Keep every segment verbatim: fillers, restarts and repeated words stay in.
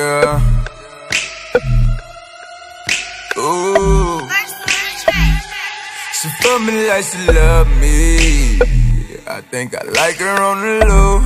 Yeah. Ooh. She fuck me like she love me. I think I like her on the low.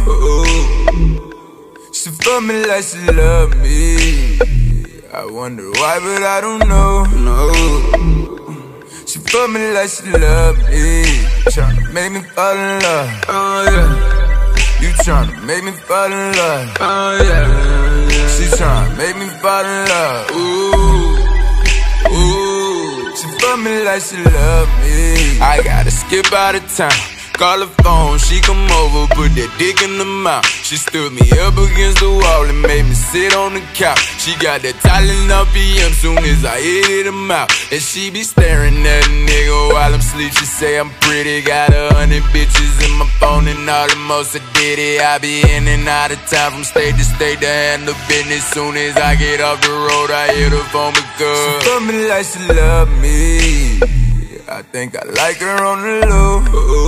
She fuck me like she love me. I wonder why, but I don't know. No. She fuck me like she love me. Tryna make me fall in love. Oh yeah. You tryna make me fall in love. Oh yeah. She tryna make me fall in love. Ooh. Ooh. She fuck me like she love me. I gotta skip out of town. Call her phone, she come over, put that dick in the mouth. She stood me up against the wall and made me sit on the couch. She got that Tylenol P M soon as I hit her mouth. And she be staring at a nigga while I'm asleep. She say I'm pretty, got a hundred bitches in my phone and all the most I did it. I be in and out of town from state to state to handle business. Soon as I get off the road, I hit her phone because she fuck me like she love me. I think I like her on the low.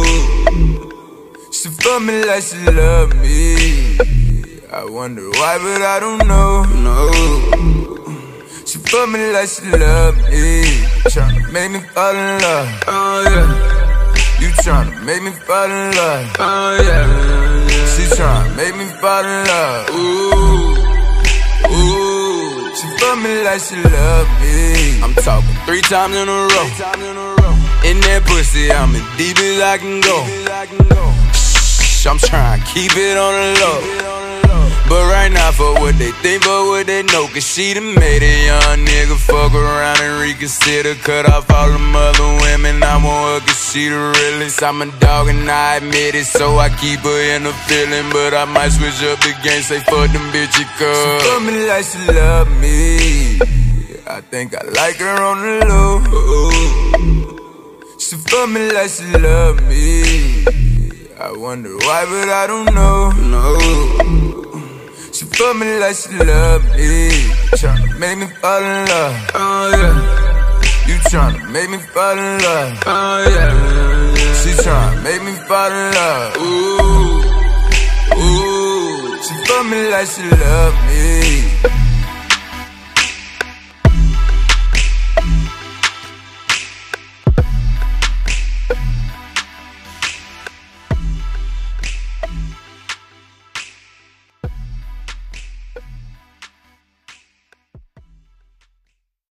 She fuck me like she love me. I wonder why, but I don't know. No. She fuck me like she love me. Tryna make me fall in love. Oh yeah. You tryna make me fall in love. Oh yeah. She tryna make me fall in love. Ooh. Ooh. She fuck me like she love me. I'm talking three times in a row. In that pussy, I'm as deep as I can go. Shh, I'm trying to keep it on the low. But right now, for what they think, but what they know. Cause she done made a young nigga fuck around and reconsider. Cut off all them other women, I want her cause she the realest. I'm a dog and I admit it, so I keep her in the feeling. But I might switch up the game, say fuck them bitches cause she fuck me like she love me. I think I like her on the low. She fuck me like she love me. I wonder why, but I don't know. No. She fuck me like she love me. Tryna make me fall in love. Oh yeah. You tryna make me fall in love. Oh yeah. She tryna make me fall in love. Ooh. Ooh. She fuck me like she love me.